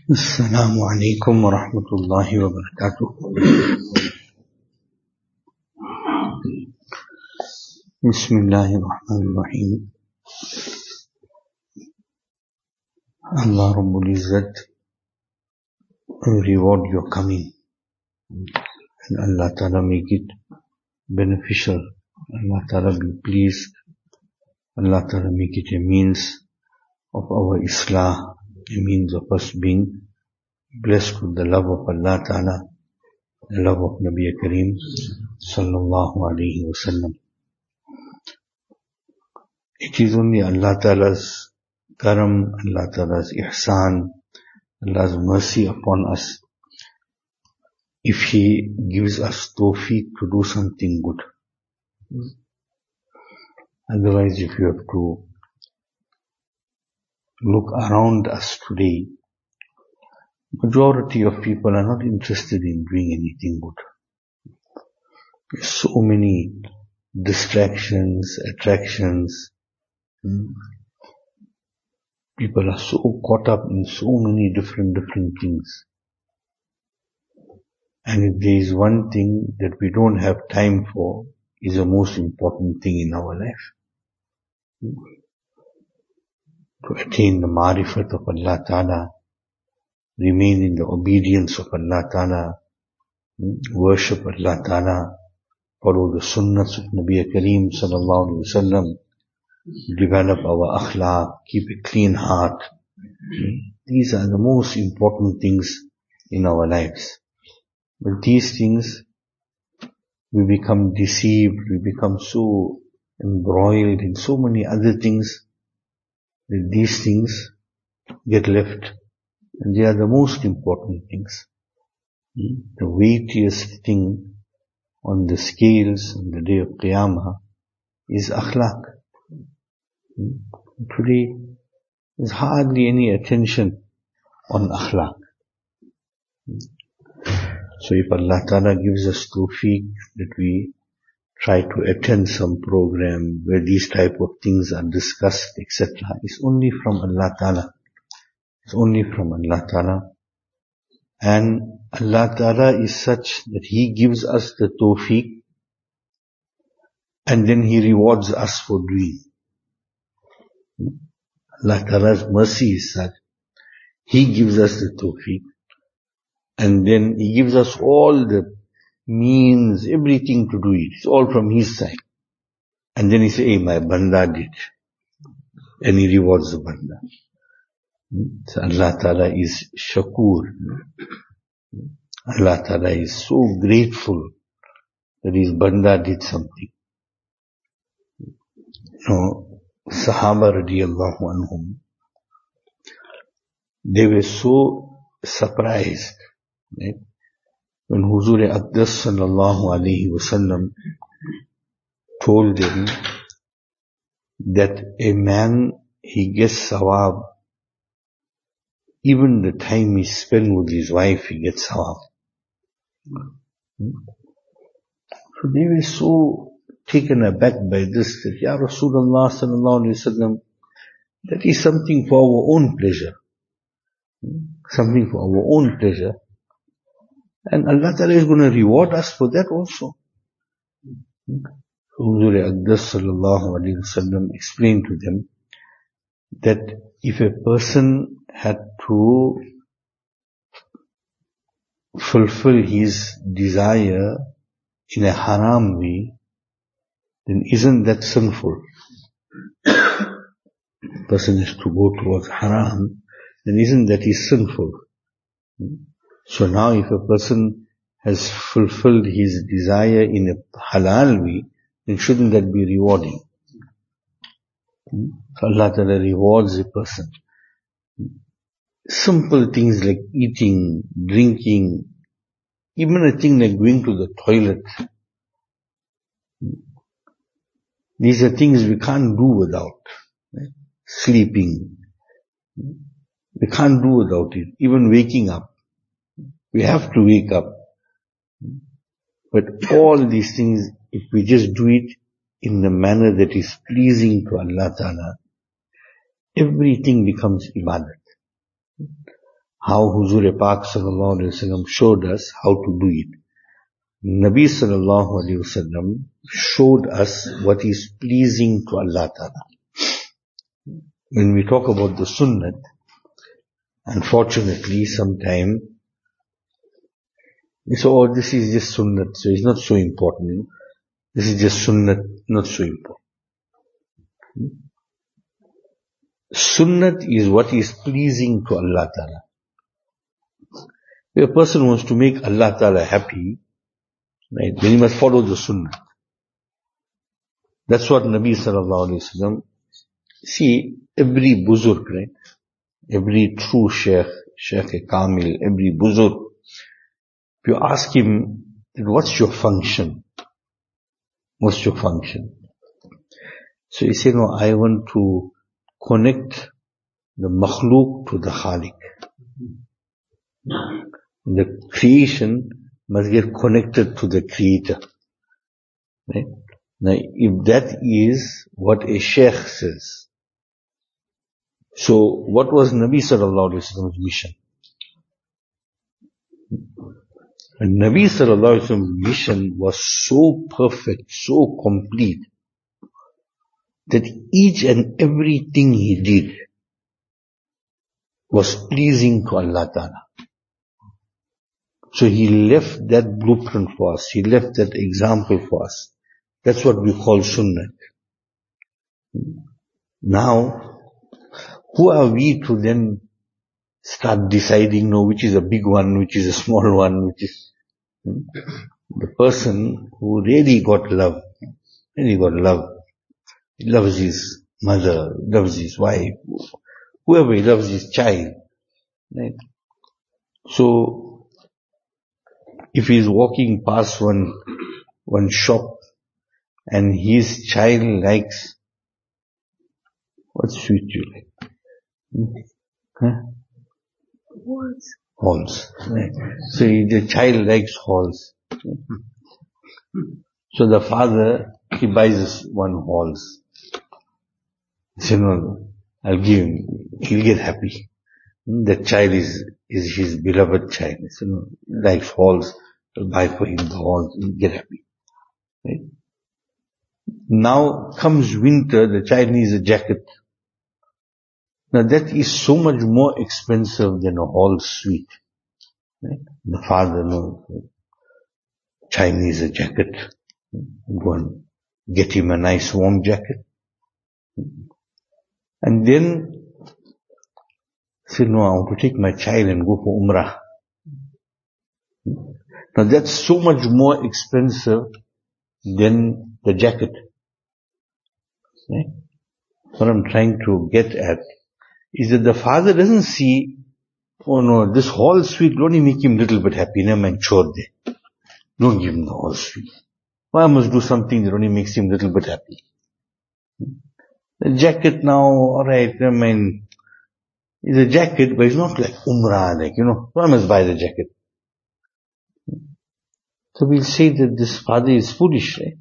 السلام عليكم ورحمة الله وبركاته. بسم الله الرحمن الرحيم. Allah Rabbul Izzat will reward your coming, and Allah Ta'ala make it beneficial. Allah Ta'ala be pleased. Allah Ta'ala make it a means of our Islah, a means of us being blessed with the love of Allah Ta'ala, the love of Nabi Kareem Sallallahu Alaihi Wasallam. It is only Allah Ta'ala's karam, Allah Ta'ala's ihsan, Allah's mercy upon us if He gives us tawfiq to do something good. Otherwise, if you have to look around us today, majority of people are not interested in doing anything good. There's so many distractions, attractions. People are so caught up in so many different things. And if there is one thing that we don't have time for, is the most important thing in our life. To attain the marifat of Allah Ta'ala, remain in the obedience of Allah Ta'ala, worship Allah Ta'ala, follow the sunnahs of Nabi Kareem Sallallahu Alaihi Wasallam, develop our akhlaq, keep a clean heart. These are the most important things in our lives. But these things, we become deceived, we become so embroiled in so many other things, that these things get left. And they are the most important things. The weightiest thing on the scales on the day of Qiyamah is akhlaq. Today, there's hardly any attention on akhlaq. So if Allah Ta'ala gives us tawfiq that we try to attend some program where these type of things are discussed, etc., it's only from Allah Ta'ala. It's only from Allah Ta'ala. And Allah Ta'ala is such that He gives us the tawfiq and then He rewards us for doing. Allah Ta'ala's mercy is such. He gives us the tawfiq and then He gives us all the means, everything to do it. It's all from His side. And then He says, hey, my banda did. And He rewards the banda. So Allah Ta'ala is shakur. Allah Ta'ala is so grateful that His banda did something. Sahaba radiyallahu anhum, they were so surprised, right? When Huzur Aqdas sallallahu alayhi wasallam told them that a man, he gets sawab, even the time he spent with his wife, he gets sawab. So they were so taken aback by this, that Ya Rasulullah sallallahu alayhi wasallam, that is something for our own pleasure. Something for our own pleasure. And Allah Ta'ala is going to reward us for that also. Huzur Aqdas sallallahu alayhi wasallam explained to them that if a person had to fulfill his desire in a haram way, then isn't that sinful? The person has to go towards haram, then isn't that is sinful? So now if a person has fulfilled his desire in a halal way, then shouldn't that be rewarding? So Allah Ta'ala rewards a person. Simple things like eating, drinking, even a thing like going to the toilet. These are things we can't do without. Right? Sleeping. We can't do without it. Even waking up. We have to wake up. But all these things, if we just do it in the manner that is pleasing to Allah Ta'ala, everything becomes ibadat. how Huzur Pak sallallahu alaihi wasallam showed us how to do it. Nabi sallallahu alaihi wasallam showed us what is pleasing to Allah Ta'ala. When we talk about the sunnat, unfortunately, sometimes we say, oh, this is just sunnat, so it's not so important. This is just sunnat, not so important. Sunnat is what is pleasing to Allah Ta'ala. If a person wants to make Allah Ta'ala happy, right, then he must follow the sunnah. That's what Nabi sallallahu alaihi wasallam, see, every buzurg, right, every true Sheikh Kamil, every buzurg, if you ask him, what's your function? What's your function? So he said, no, I want to connect the makhluk to the khaliq. The creation must get connected to the creator. Right? Now, if that is what a sheikh says, so what was Nabi sallallahu alaihi wasallam's mission? And Nabi sallallahu alaihi wasallam's mission was so perfect, so complete, that each and everything he did was pleasing to Allah Ta'ala. So he left that blueprint for us. He left that example for us. That's what we call sunnah. Now, who are we to then start deciding, no, which is a big one, which is a small one, which is the person who really got love. Really got love. He loves his mother, loves his wife, whoever he loves his child. Right? So, if he is walking past one shop and his child likes, what sweet you like? Huh? Halls. Right. So the child likes halls. So the father, he buys one halls. He said, no, I'll give him, he'll get happy. The child is his beloved child. So, no, he likes halls. I'll buy for him the halls, he'll get happy. Right? Now comes winter, the child needs a jacket. Now that is so much more expensive than a hall suite. Right? The father knows, child needs a jacket. Go and get him a nice warm jacket. And then say, no, I want to take my child and go for Umrah. Now that's so much more expensive than the jacket. Right? What I'm trying to get at is that the father doesn't see, oh no, this whole suite will only make him a little bit happy. Never mind, chore there. Don't give him the whole suite. Why I must do something that only makes him a little bit happy? The jacket now, alright, I mean, it's a jacket, but it's not like Umrah, like, why must buy the jacket? So we'll say that this father is foolish, right?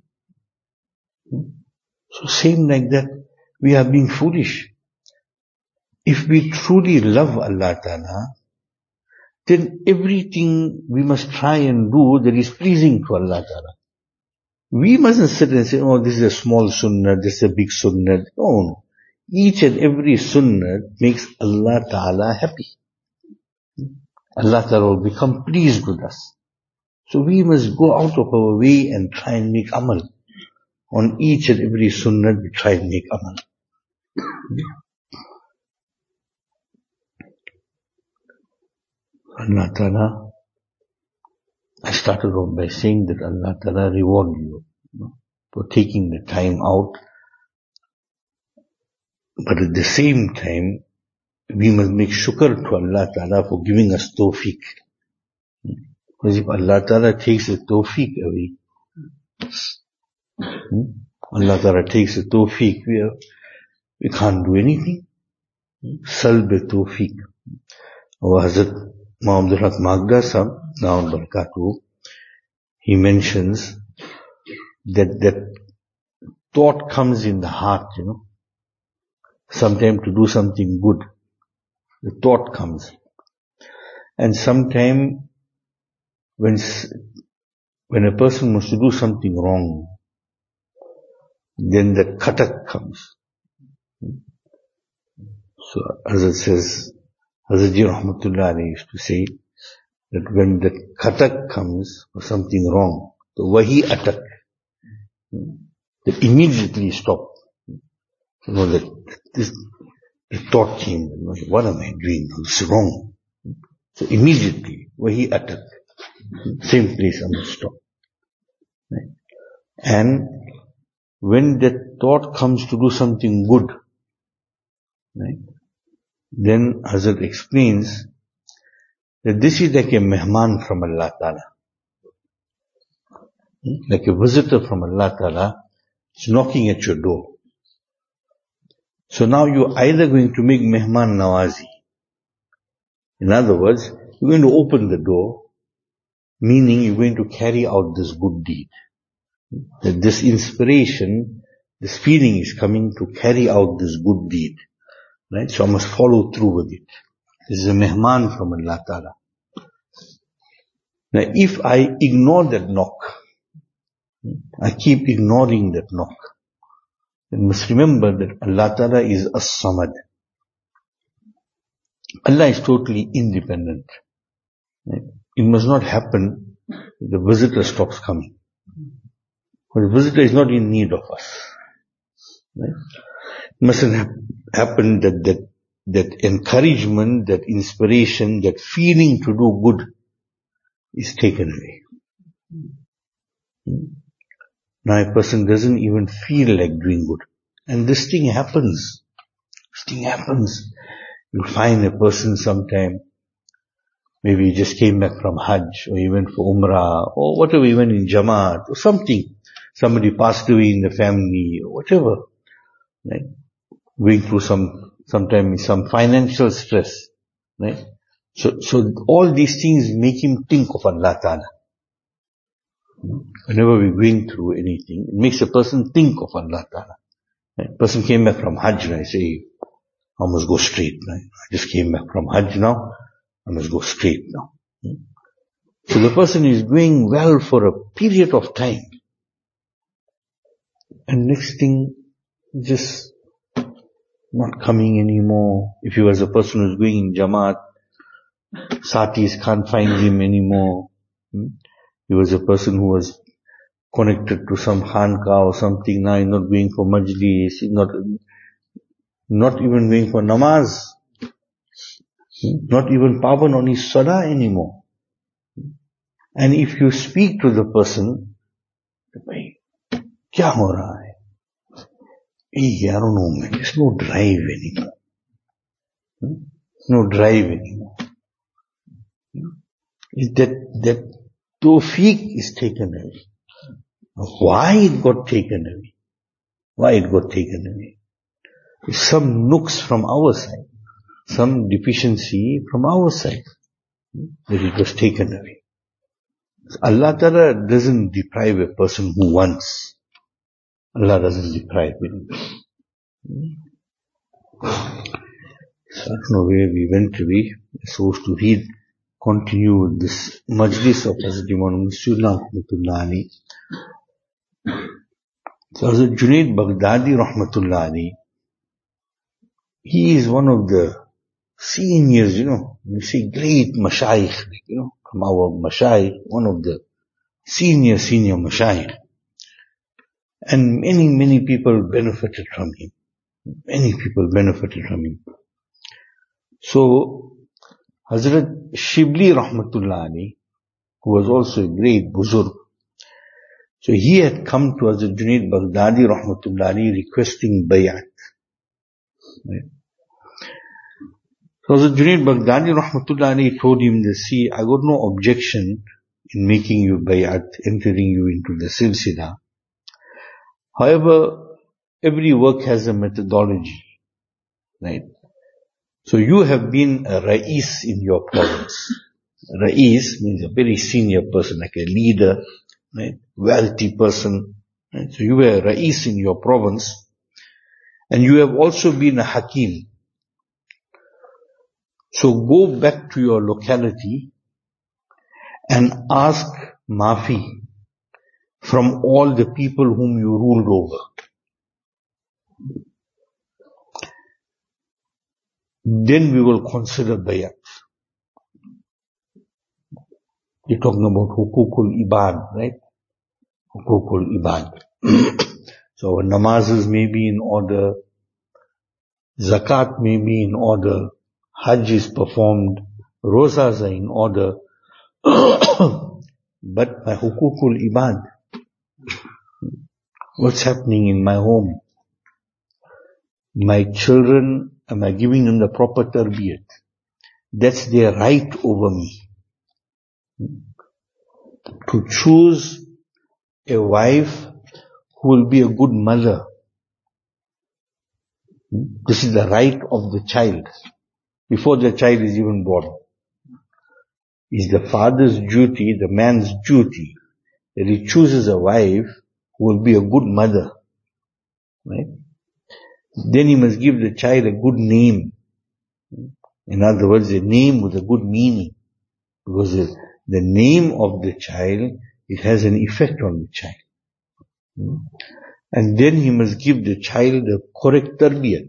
So same like that, we are being foolish. If we truly love Allah Ta'ala, then everything we must try and do that is pleasing to Allah Ta'ala. We mustn't sit and say, oh, this is a small sunnah, this is a big sunnah. No. Each and every sunnah makes Allah Ta'ala happy. Allah Ta'ala will become pleased with us. So we must go out of our way and try and make amal. On each and every sunnah we try and make amal. Allah Ta'ala, I started off by saying that Allah Ta'ala reward you, for taking the time out. But at the same time, we must make shukr to Allah Ta'ala for giving us tawfiq. Because if Allah Ta'ala takes the tawfiq away, Allah Ta'ala takes the tawfiq, we can't do anything. Salb tawfiq. Our Hazrat Muhammad Abdul Haq Magda Sahab, Na'am Barakatuh, he mentions that thought comes in the heart, Sometimes to do something good, the thought comes. And sometime when a person wants to do something wrong, then the katak comes. So, as it says, Hazrat Ji Rahmatullah Alayhi used to say that when the katak comes for something wrong, the wahi atak, that immediately stop. You know, the thought came, what am I doing? It's wrong. So immediately, wahi atak, same place I must stop. Right? And when that thought comes to do something good, right, then Hazrat explains that this is like a mehman from Allah Ta'ala. Like a visitor from Allah Ta'ala is knocking at your door. So now you're either going to make mehman nawazi. In other words, you're going to open the door, meaning you're going to carry out this good deed. That this inspiration, this feeling is coming to carry out this good deed. Right? So I must follow through with it. This is a mehman from Allah Ta'ala. Now if I ignore that knock, I keep ignoring that knock, then must remember that Allah Ta'ala is as-samad. Allah is totally independent. Right? It must not happen that the visitor stops coming. But the visitor is not in need of us. Right? It mustn't happen that encouragement, that inspiration, that feeling to do good is taken away. Now a person doesn't even feel like doing good. And this thing happens. You'll find a person sometime, maybe he just came back from Hajj, or he went for Umrah, or whatever, he went in Jamaat, or something. Somebody passed away in the family, or whatever. Right? Going through sometimes some financial stress. Right? So all these things make him think of Allah Ta'ala. Whenever we're going through anything, it makes a person think of Allah Ta'ala. Right? Person came back from Hajj, and I say, I must go straight. Right? I just came back from Hajj now, I must go straight now. So the person is going well for a period of time. And next thing, just not coming anymore. If he was a person who's going in Jamaat, Satis can't find him anymore. He was a person who was connected to some khanka or something. Now he's not going for majlis, he's not even going for namaz. Not even pavan on his salah anymore. And if you speak to the person, kya ho raha hai? Hey, I don't know, man, there's no drive anymore. No drive anymore. That tawfiq is taken away. Why it got taken away? Some nooks from our side, some deficiency from our side, that it was taken away. Allah Ta'ala doesn't deprive a person who wants. Allah doesn't deprive him. So I don't know where we went to be. We're supposed to continue this majlis of Hazrat Imam Masjidullah Rahmatullah Ali. So Hazrat Junaid Baghdadi Rahmatullah Ali, he is one of the seniors, you see great mashayikh, from our mashayikh, one of the senior mashayikh. And many people benefited from him. So, Hazrat Shibli Rahmatullah Ali, who was also a great buzurg, so he had come to Hazrat Junaid Baghdadi Rahmatullah Ali requesting bay'at. Right? So Hazrat Junaid Baghdadi Rahmatullah Ali told him that, see, I got no objection in making you bay'at, entering you into the silsila. However, every work has a methodology, right? So you have been a Rais in your province. Rais means a very senior person, like a leader, right? Wealthy person. Right? So you were a Rais in your province, and you have also been a Hakim. So go back to your locality and ask Maafi from all the people whom you ruled over. Then we will consider bayat. You're talking about hukukul ibad, right? Hukukul ibad. So our namazes may be in order, zakat may be in order, hajj is performed, rozas are in order, but my hukukul ibad, what's happening in my home? My children, am I giving them the proper tarbiyat? That's their right over me. To choose a wife who will be a good mother. This is the right of the child. Before the child is even born. It's the father's duty, the man's duty, that he chooses a wife who will be a good mother. Right? Then he must give the child a good name. In other words, a name with a good meaning. Because the name of the child, it has an effect on the child. And then he must give the child the correct tarbiyat.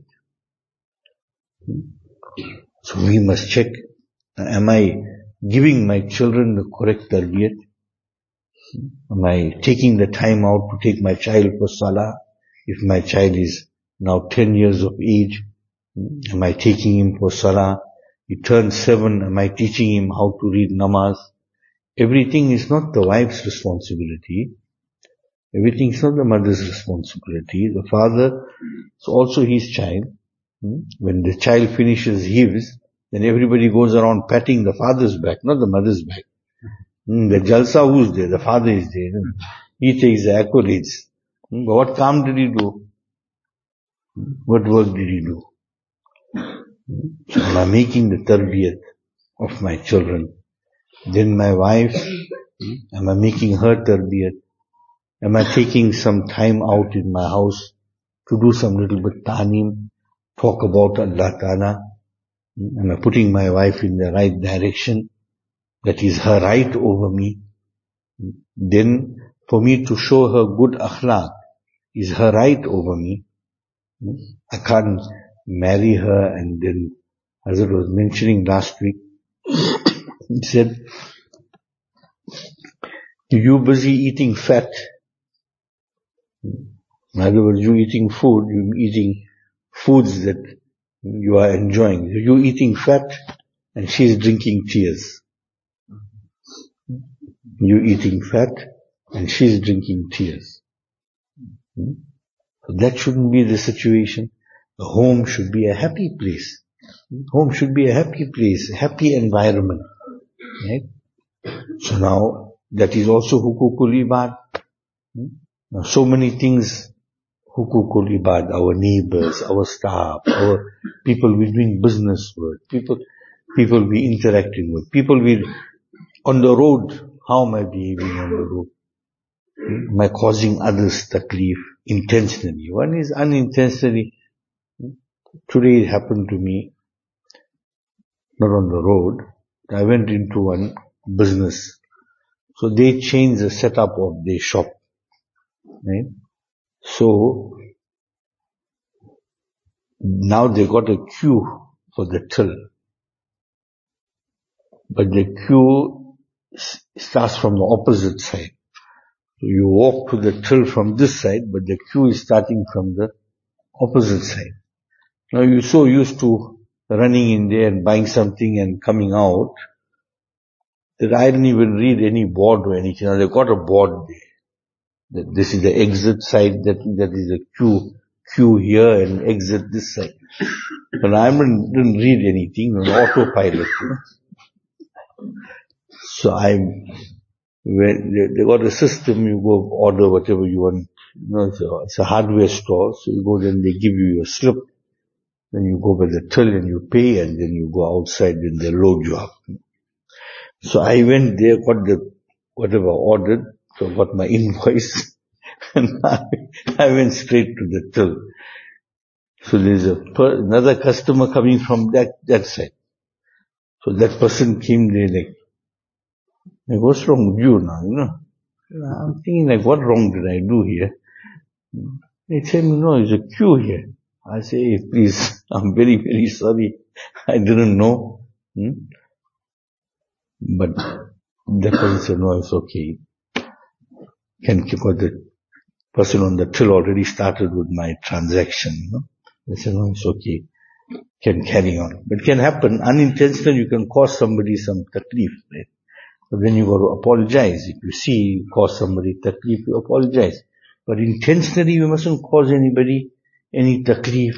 So we must check, am I giving my children the correct tarbiyat? Am I taking the time out to take my child for salah? If my child is now 10 years of age, am I taking him for salah? He turns 7, am I teaching him how to read namaz? Everything is not the wife's responsibility. Everything is not the mother's responsibility. The father is also his child. When the child finishes his, then everybody goes around patting the father's back, not the mother's back. The jalsa, who's there? The father is there. He takes the accolades. But what kaam did he do? What work did he do? So am I making the tarbiyat of my children? Then my wife, am I making her tarbiyat? Am I taking some time out in my house to do some little bit ta'neem, talk about Allah Ta'ala? Am I putting my wife in the right direction? That is her right over me. Then for me to show her good akhlaq is her right over me. I can't marry her and then, as I was mentioning last week, he said, you busy eating fat. In other words, you eating food, you eating foods that you are enjoying. You eating fat and she's drinking tears. You eating fat and she's drinking tears. So that shouldn't be the situation. The home should be a happy place. Home should be a happy place, a happy environment. Right? So now, that is also hukukul ibad. Now so many things, hukukul ibad, our neighbors, our staff, our people we're doing business with, people we're interacting with, people we're on the road. How am I behaving on the road? Am I causing others taklif intentionally? One is unintentionally. Today it happened to me, not on the road. I went into one business. So they changed the setup of their shop. Right? So now they got a queue for the till. But the queue starts from the opposite side. So you walk to the till from this side, but the queue is starting from the opposite side. Now you're so used to running in there and buying something and coming out that I didn't even read any board or anything. Now they've got a board there. That this is the exit side, that is the queue here and exit this side. But I didn't read anything on autopilot. So when they got a system, you go order whatever you want. It's a hardware store, so you go, then they give you your slip. Then you go by the till and you pay, and then you go outside and they load you up. So I went there, got whatever ordered, so I got my invoice, and I went straight to the till. So there's another customer coming from that side. So that person came there like, what's wrong with you now, I'm thinking like, what wrong did I do here? They tell me, no, there's a queue here. I say, hey, please, I'm very, very sorry. I didn't know. But the person said, no, it's okay. Because the person on the till already started with my transaction, They said, no, it's okay. Can carry on. But it can happen. Unintentionally, you can cause somebody some taklif, right? But then you got to apologize. If you see you cause somebody taklif, you apologize. But intentionally, you mustn't cause anybody any taklif.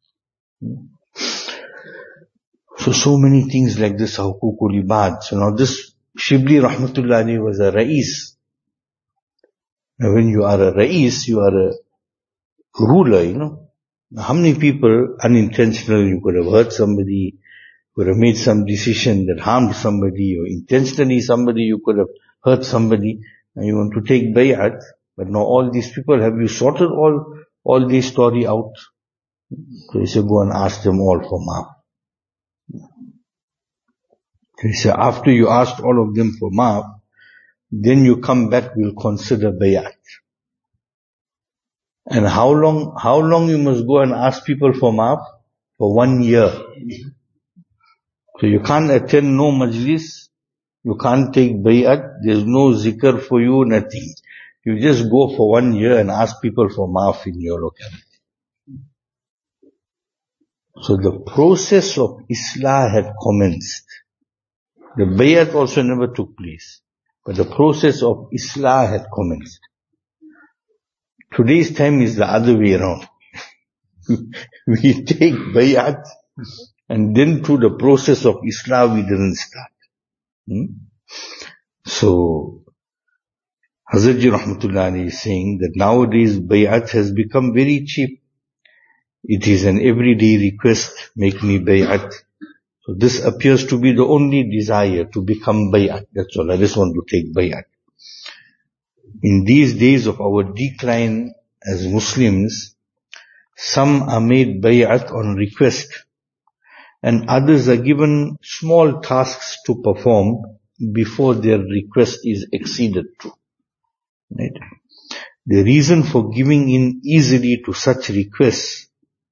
So many things like this, hukukul ibad. So now this Shibli Rahmatullah Ali was a Rais. Now when you are a Rais, you are a ruler, How many people unintentionally you could have hurt somebody, could have made some decision that harmed somebody, or intentionally somebody you could have hurt somebody, and you want to take bay'at, but now all these people, have you sorted all this story out? So he said, go and ask them all for maaf. He said, after you asked all of them for maaf, then you come back, we'll consider bay'at. And how long you must go and ask people for maaf? For 1 year. So you can't attend no majlis, you can't take bay'at, there's no zikr for you, nothing. You just go for 1 year and ask people for maaf in your locality. So the process of Islah had commenced. The bay'at also never took place, but the process of Islah had commenced. Today's time is the other way around. We take bay'at, and then through the process of Islah we didn't start. So, Hazrat Ji Rahmatullah Ali is saying that nowadays bay'at has become very cheap. It is an everyday request, make me bay'at. So this appears to be the only desire, to become bay'at. That's all, I just want to take bay'at. In these days of our decline as Muslims, some are made bay'at on request, and others are given small tasks to perform before their request is acceded to. Right? The reason for giving in easily to such requests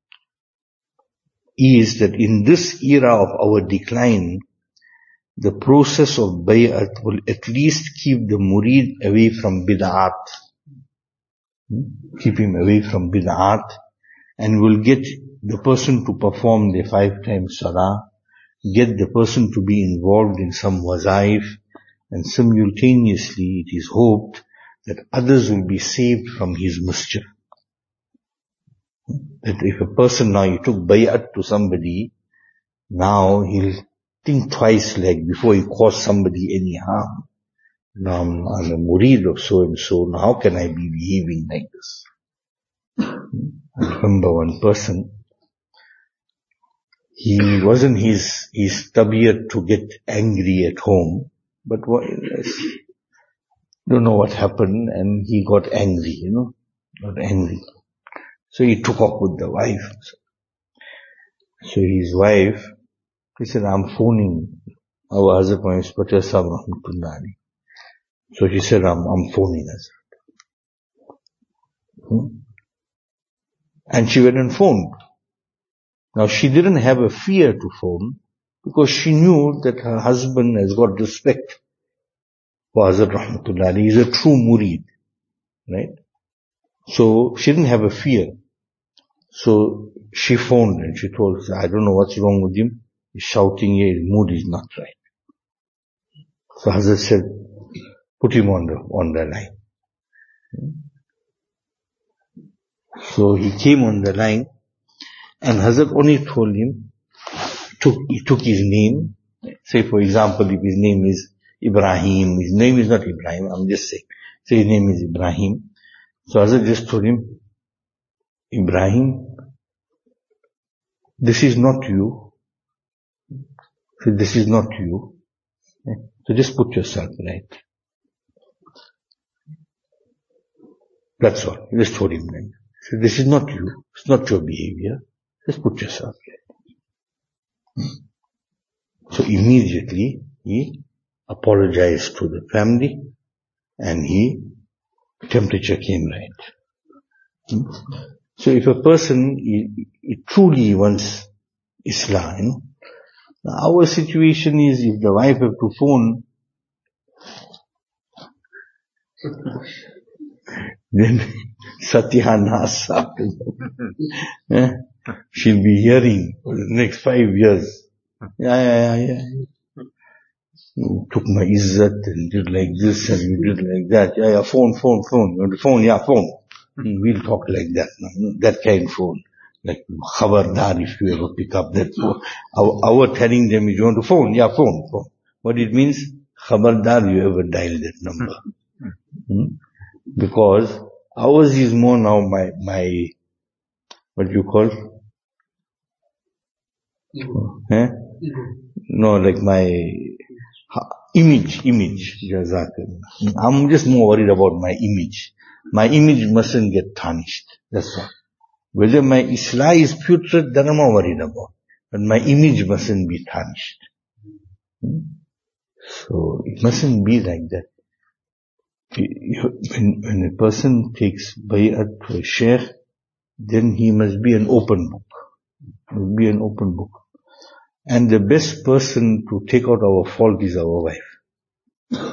is that in this era of our decline, the process of bay'at will at least keep the murid away from bid'at. Keep him away from bid'at, and will get the person to perform the 5 times salah, get the person to be involved in some wazaif, and simultaneously it is hoped that others will be saved from his mischief. That if a person now, he took bay'at to somebody, now he'll think twice, like before he cause somebody any harm. Now I'm a murid of so and so, now how can I be behaving like this? I remember one person, he wasn't his tabiyat to get angry at home, but don't know what happened, and he got angry, got angry. So he took up with the wife. So his wife, he said, I'm phoning our Hazrat Inspector Sahib Rahmatullah Ali. So she said, I'm phoning Hazrat. And she went and phoned. Now she didn't have a fear to phone, because she knew that her husband has got respect for Hazrat Rahmatullah Ali. He's a true murid. Right? So she didn't have a fear. So she phoned and she told us, I don't know what's wrong with him. He's shouting, his mood is not right. So Hazrat said, put him on the line. So he came on the line, and Hazrat only told him, he took his name. Say for example, if his name is Ibrahim, his name is not Ibrahim, I'm just saying. Say his name is Ibrahim. So Hazrat just told him, Ibrahim, this is not you. So this is not you. So just put yourself right. That's all. He just told him right. So this is not you. It's not your behavior. Just put yourself right. So immediately he apologized to the family and temperature came right. So if a person he truly wants Islam, our situation is if the wife have to phone, then Satyanash, she'll be hearing for the next 5 years. Yeah. You took my izzat and did like this and you did like that. Yeah, phone. You want to phone? Yeah, phone. We'll talk like that. That kind of phone. Like khabardar, if you ever pick up that phone. Our telling them is you want to phone? Yeah, phone. What it means? Khabardar, you ever dial that number. Because ours is more now my what do you call? No, like my image. I'm just more worried about my image. My image mustn't get tarnished. That's all. Whether my Islah is putrid, that I'm not worried about. But my image mustn't be tarnished. So it mustn't be like that. When a person takes bay'at to a sheikh, then he must be an open book. And the best person to take out our fault is our wife.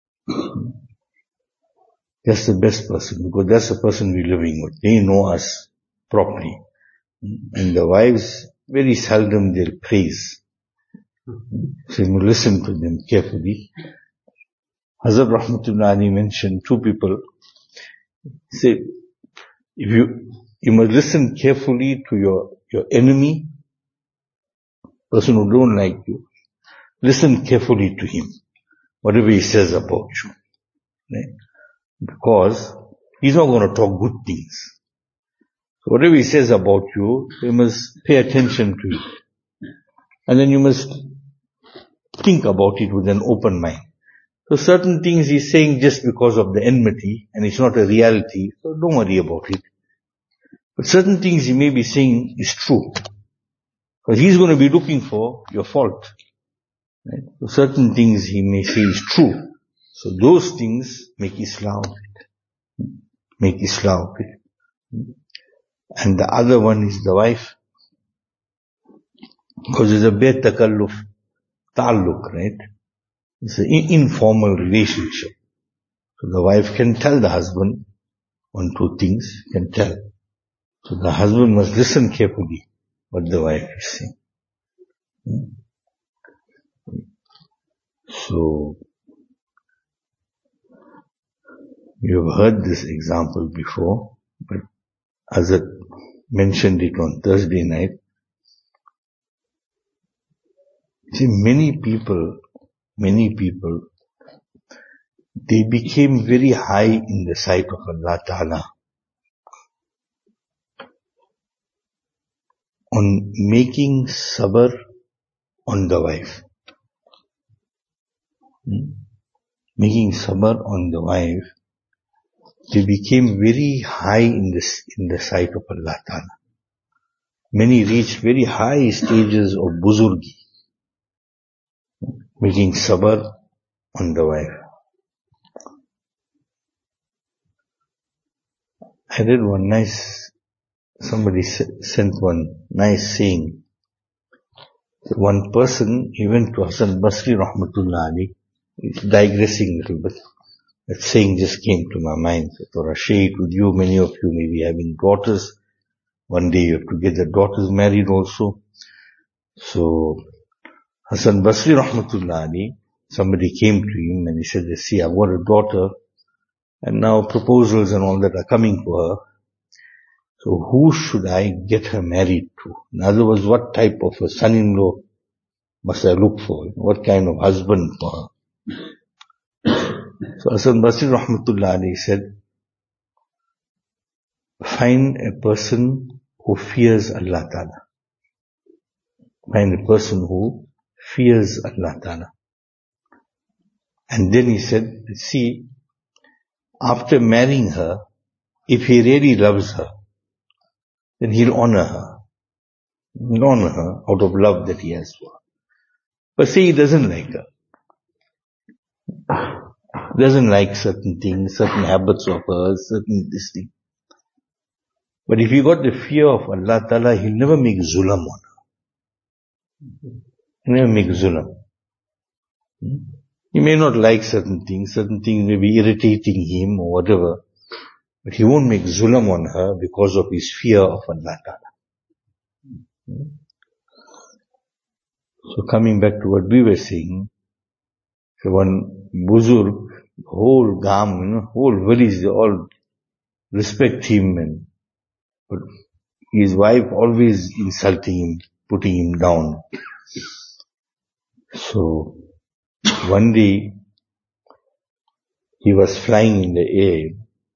That's the best person, because that's the person we're living with. They know us properly. And the wives, very seldom they'll praise. So you listen to them carefully. Hazrat Rahmatullah Ali mentioned 2 people. He said, if you must listen carefully to your enemy, person who don't like you. Listen carefully to him, whatever he says about you. Right? Because he's not going to talk good things. So whatever he says about you, you must pay attention to it. And then you must think about it with an open mind. So certain things he's saying just because of the enmity, and it's not a reality, so don't worry about it. But certain things he may be saying is true. Because he's going to be looking for your fault. Right? So certain things he may say is true. So those things make Islam of it. And the other one is the wife. Because it's a bet takalluf, ta'alluq, right? It's an informal relationship. So the wife can tell the husband 1, 2 things, can tell. So the husband must listen carefully what the wife is saying. So, you've heard this example before, but Azad mentioned it on Thursday night. See, many people, they became very high in the sight of Allah Ta'ala on making sabr on the wife. Making sabr on the wife, they became very high in the sight of Allah Ta'ala. Many reached very high stages of buzurgi, making sabr on the wife. I read somebody sent one nice saying. One person, he went to Hasan Basri Rahmatullah Ali, he's digressing a little bit. That saying just came to my mind. So I share it with you. Many of you may be having daughters. One day you have to get the daughters married also. So Hasan Basri Rahmatullah Ali, somebody came to him and he said, see, I've got a daughter and now proposals and all that are coming for her. So who should I get her married to? In other words, what type of a son-in-law must I look for? What kind of husband for her? So Hasan Basri Rahmatullah Ali said, find a person who fears Allah Ta'ala. Find a person who fears Allah Ta'ala. And then he said, see, after marrying her, if he really loves her, then he'll honor her. He'll honor her out of love that he has for her. But say he doesn't like her. Doesn't like certain things, certain habits of hers, certain this thing. But if you got the fear of Allah Ta'ala, He'll never make zulam on her. He'll never make zulam. He may not like certain things may be irritating him or whatever, but he won't make zulam on her because of his fear of Allah Ta'ala. So coming back to what we were saying, so one Buzurg, whole Gam, whole village, they all respect him, but his wife always insulting him, putting him down. So one day he was flying in the air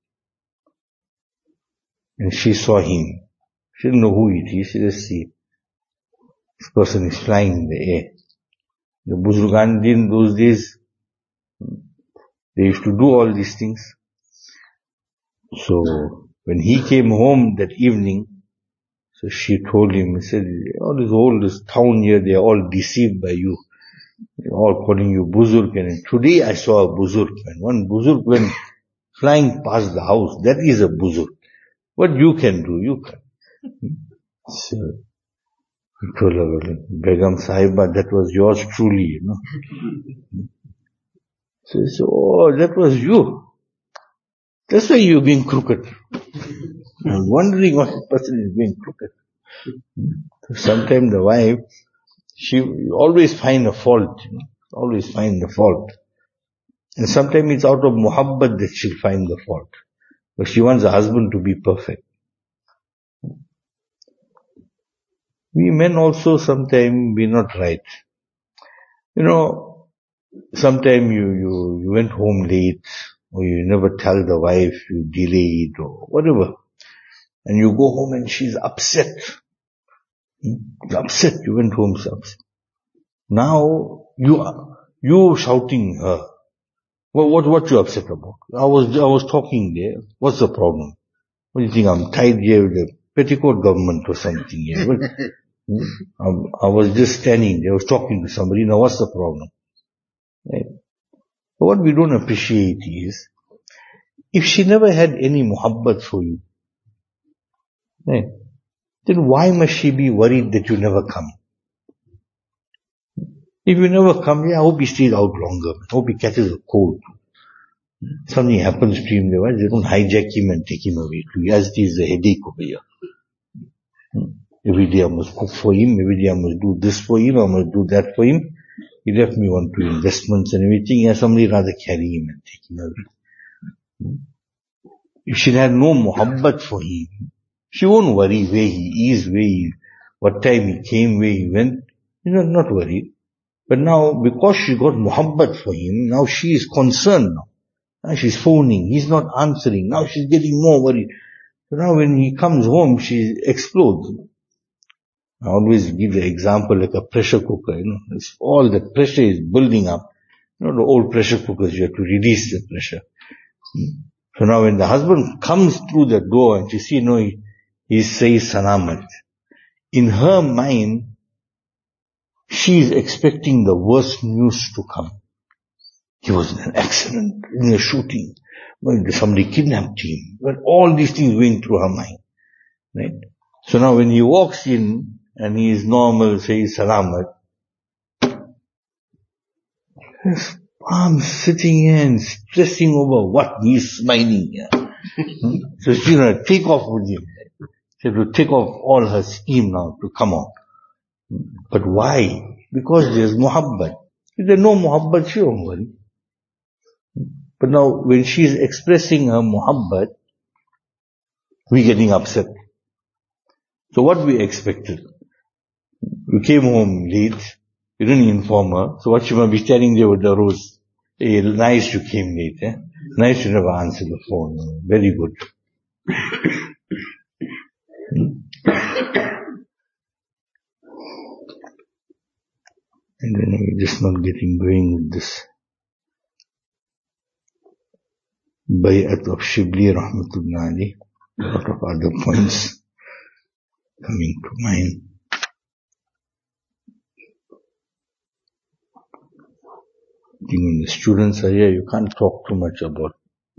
and she saw him. She didn't know who it is. She just see this person is flying in the air. The Buzurgan in those days, they used to do all these things. So when he came home that evening, so she told him, he said, all this town here, they are all deceived by you. They're all calling you Buzurg. And today I saw a Buzurg. And one Buzurg went flying past the house. That is a Buzurg. What you can do, you can. So he told her, Begum Sahiba, that was yours truly, So he said, oh, that was you. That's why you're being crooked. I'm wondering what the person is being crooked. So sometimes the wife, she always find a fault, always find the fault. And sometimes it's out of muhabbat that she'll find the fault. But she wants her husband to be perfect. We men also sometimes we're not right. Sometimes you went home late, or you never tell the wife, you delayed, or whatever. And you go home and she's upset. Upset, you went home upset. Now, you shouting her. Well, what you upset about? I was talking there. What's the problem? What do you think? I'm tied here with the petticoat government or something here. I was just standing there. I was talking to somebody. Now what's the problem? Right? But what we don't appreciate is, if she never had any muhabbat for you, right, then why must she be worried that you never come? If you never come, I hope he stays out longer. I hope he catches a cold. Something happens to him, they don't hijack him and take him away. As it is a headache over here. Every day I must cook for him, every day I must do this for him, I must do that for him. He left me on to investments and everything, and somebody rather carry him and take him away. If she had no muhabbat for him, she won't worry where he is, what time he came, where he went. Not worried. But now, because she got muhabbat for him, now she is concerned now. Now she's phoning, he's not answering, now she's getting more worried. So now when he comes home, she explodes. I always give the example like a pressure cooker, it's all the pressure is building up. The old pressure cookers, you have to release the pressure. So now when the husband comes through the door and she see, he says salamat. In her mind, she is expecting the worst news to come. He was in an accident, in a shooting, somebody kidnapped him. But all these things going through her mind. Right? So now when he walks in and he is normal, says salamat, his arms sitting here and stressing over what he's smiling here. So she's going to take off with him. She has to take off all her scheme now to come out. But why? Because there's muhabbat. If there's no muhabbat, she won't worry. But now, when she is expressing her muhabbat, we're getting upset. So what we expected? We came home late, we didn't inform her, so what she must be standing there with the rose. Hey, nice you came late, Nice you never answered the phone. Very good. And then we're just not getting going with this. Bay'at of Shibli Rahmatullah Ali. A lot of other points coming to mind. When the students are here, you can't talk too much about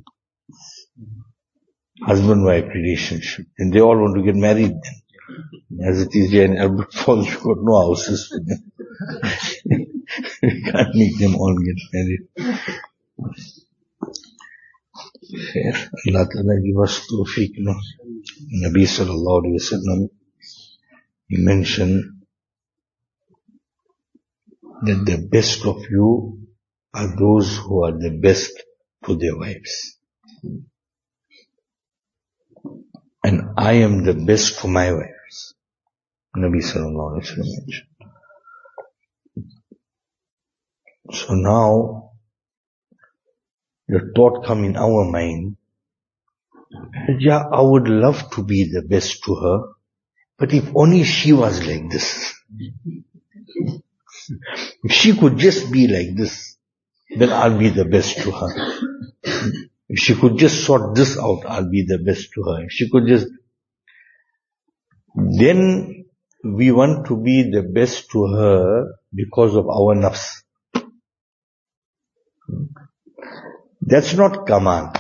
husband-wife relationship. And they all want to get married then. As it is here in Albert Falls, you've got no houses for them. You can't make them all get married. Fair. Allah Ta'ala give us tawfiq, Nabi Sallallahu Alaihi Wasallam, he mentioned that the best of you are those who are the best to their wives. And I am the best to my wives. Nabi Sallallahu Alaihi Wasallam mentioned. So now, the thought come in our mind, yeah, I would love to be the best to her, but if only she was like this. If she could just be like this, then I'll be the best to her. If she could just sort this out, I'll be the best to her. If she could just... Then we want to be the best to her because of our nafs. That's not Kamal.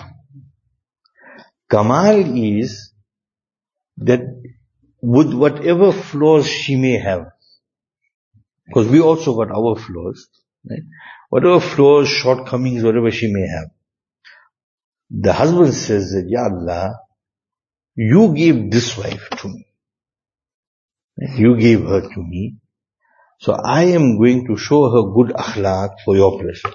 Kamal is that with whatever flaws she may have, because we also got our flaws, right? Whatever flaws, shortcomings, whatever she may have, the husband says that, Ya Allah, you gave this wife to me. You gave her to me. So I am going to show her good akhlaq for your pleasure.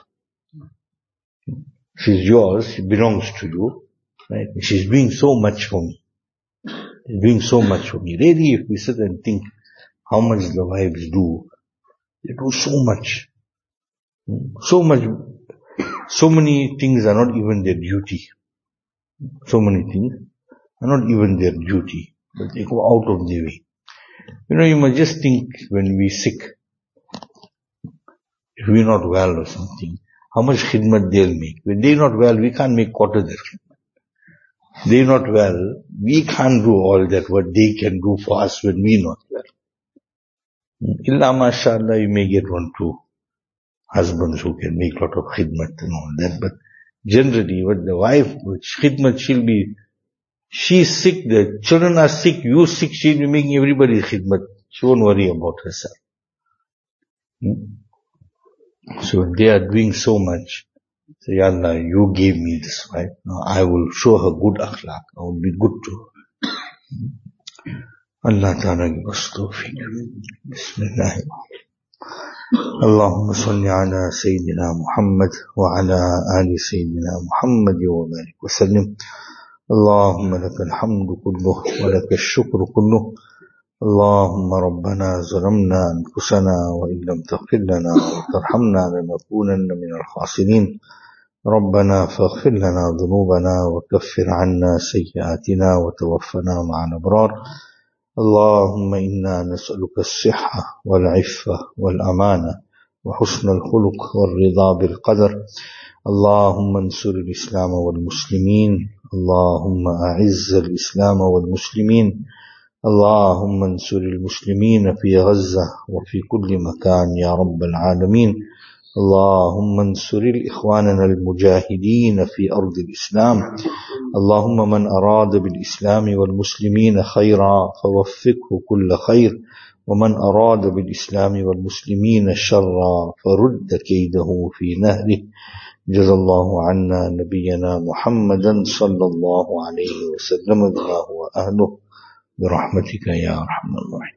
She's yours, she belongs to you, right? She's doing so much for me. She's doing so much for me. Really, if we sit and think how much the wives do, they do so much. So much. So many things are not even their duty. So many things are not even their duty, but they go out of their way. You must just think when we're sick, if we're not well or something, how much khidmat they'll make. When they're not well, we can't make quarter their khidmat. They're not well, we can't do all that what they can do for us when we're not well. Illa mashallah, you may get 1, 2 husbands who can make a lot of khidmat and all that, but generally, what the wife, which khidmat, she's sick, the children are sick, you're sick, she'll be making everybody khidmat. She won't worry about herself. So when they are doing so much, say, Ya Allah, you gave me this wife, now I will show her good akhlaq, I will be good to her. Allah Ta'ala give us tawfiq. Bismillah. اللهم صل على سيدنا محمد وعلى آل سيدنا محمد وبارك وسلم. اللهم لك الحمد كله ولك الشكر كله. اللهم ربنا ظلمنا أنفسنا وإن لم تغفر لنا وترحمنا لنكونن من الخاسرين. ربنا فاغفر لنا ذنوبنا وكفر عنا سيئاتنا وتوفنا مع الأبرار. اللهم إنا نسألك الصحة والعفة والأمانة وحسن الخلق والرضا بالقدر. اللهم انصر الإسلام والمسلمين. اللهم أعز الإسلام والمسلمين. اللهم انصر المسلمين في غزة وفي كل مكان يا رب العالمين. اللهم انصر إخواننا المجاهدين في أرض الإسلام. اللهم من أراد بالإسلام والمسلمين خيرا فوفقه كل خير، ومن أراد بالإسلام والمسلمين شرا فرد كيده في نهره. جزا الله عنا نبينا محمدا صلى الله عليه وسلم بما هو أهله برحمتك يا أرحم الراحمين.